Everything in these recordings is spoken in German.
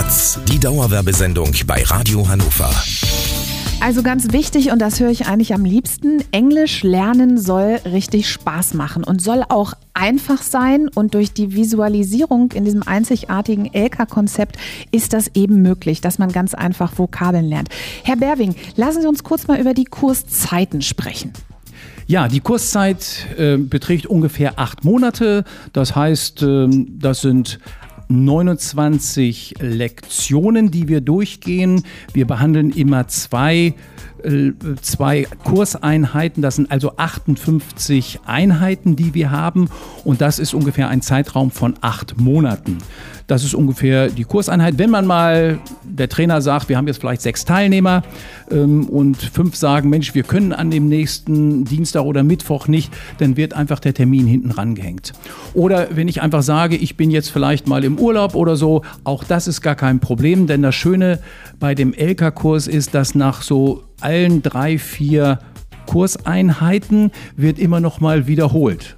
Hits, die Dauerwerbesendung bei Radio Hannover. Also ganz wichtig, und das höre ich eigentlich am liebsten, Englisch lernen soll richtig Spaß machen und soll auch einfach sein, und durch die Visualisierung in diesem einzigartigen Elka-Konzept ist das eben möglich, dass man ganz einfach Vokabeln lernt. Herr Berwing, lassen Sie uns kurz mal über die Kurszeiten sprechen. Ja, die Kurszeit beträgt ungefähr 8 Monate. Das heißt, das sind 29 Lektionen, die wir durchgehen. Wir behandeln immer zwei Kurseinheiten. Das sind also 58 Einheiten, die wir haben. Und das ist ungefähr ein Zeitraum von 8 Monaten. Das ist ungefähr die Kurseinheit. Wenn man mal, der Trainer sagt, wir haben jetzt vielleicht 6 Teilnehmer und 5 sagen, Mensch, wir können an dem nächsten Dienstag oder Mittwoch nicht, dann wird einfach der Termin hinten rangehängt. Oder wenn ich einfach sage, ich bin jetzt vielleicht mal im Urlaub oder so, auch das ist gar kein Problem, denn das Schöne bei dem Elka-Kurs ist, dass nach so allen 3, 4 Kurseinheiten wird immer noch mal wiederholt.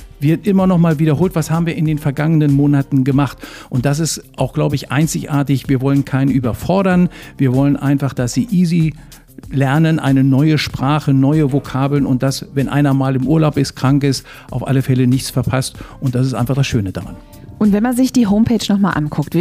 Was haben wir in den vergangenen Monaten gemacht? Und das ist auch, glaube ich, einzigartig. Wir wollen keinen überfordern. Wir wollen einfach, dass sie easy lernen, eine neue Sprache, neue Vokabeln, und das, wenn einer mal im Urlaub ist, krank ist, auf alle Fälle nichts verpasst. Und das ist einfach das Schöne daran. Und wenn man sich die Homepage nochmal anguckt,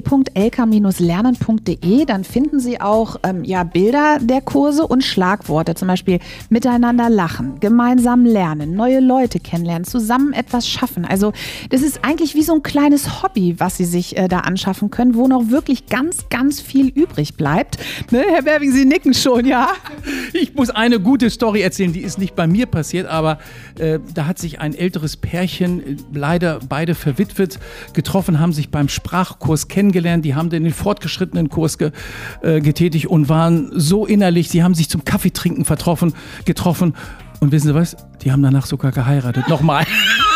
www.elka-lernen.de, dann finden Sie auch Bilder der Kurse und Schlagworte, zum Beispiel miteinander lachen, gemeinsam lernen, neue Leute kennenlernen, zusammen etwas schaffen. Also das ist eigentlich wie so ein kleines Hobby, was Sie sich da anschaffen können, wo noch wirklich ganz, ganz viel übrig bleibt. Ne, Herr Berwing, Sie nicken schon, ja? Ich muss eine gute Story erzählen, die ist nicht bei mir passiert, aber da hat sich ein älteres Pärchen, leider beide verwitwet, getroffen, haben sich beim Sprachkurs kennengelernt, die haben den fortgeschrittenen Kurs getätigt und waren so innerlich, sie haben sich zum Kaffeetrinken getroffen, und wissen Sie was, die haben danach sogar geheiratet, nochmal.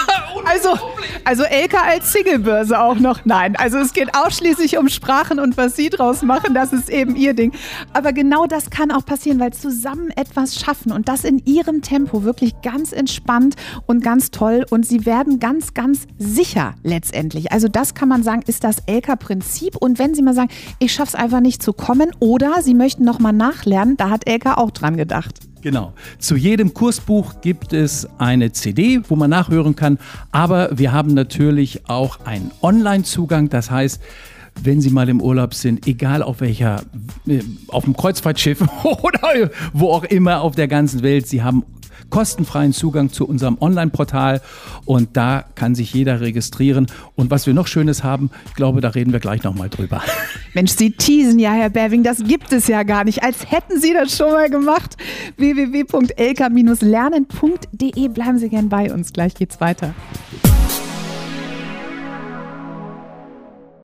Also Elka als Singlebörse auch noch? Nein, also es geht ausschließlich um Sprachen und was Sie draus machen, das ist eben Ihr Ding. Aber genau das kann auch passieren, weil zusammen etwas schaffen und das in Ihrem Tempo, wirklich ganz entspannt und ganz toll, und Sie werden ganz, ganz sicher letztendlich. Also das kann man sagen, ist das Elka-Prinzip, und wenn Sie mal sagen, ich schaffe es einfach nicht zu kommen, oder Sie möchten nochmal nachlernen, da hat Elka auch dran gedacht. Genau. Zu jedem Kursbuch gibt es eine CD, wo man nachhören kann. Aber wir haben natürlich auch einen Online-Zugang. Das heißt, wenn Sie mal im Urlaub sind, egal auf dem Kreuzfahrtschiff oder wo auch immer auf der ganzen Welt, Sie haben kostenfreien Zugang zu unserem Online-Portal, und da kann sich jeder registrieren. Und was wir noch Schönes haben, ich glaube, da reden wir gleich nochmal drüber. Mensch, Sie teasen ja, Herr Berwing, das gibt es ja gar nicht, als hätten Sie das schon mal gemacht. www.elka-lernen.de, bleiben Sie gern bei uns, gleich geht's weiter.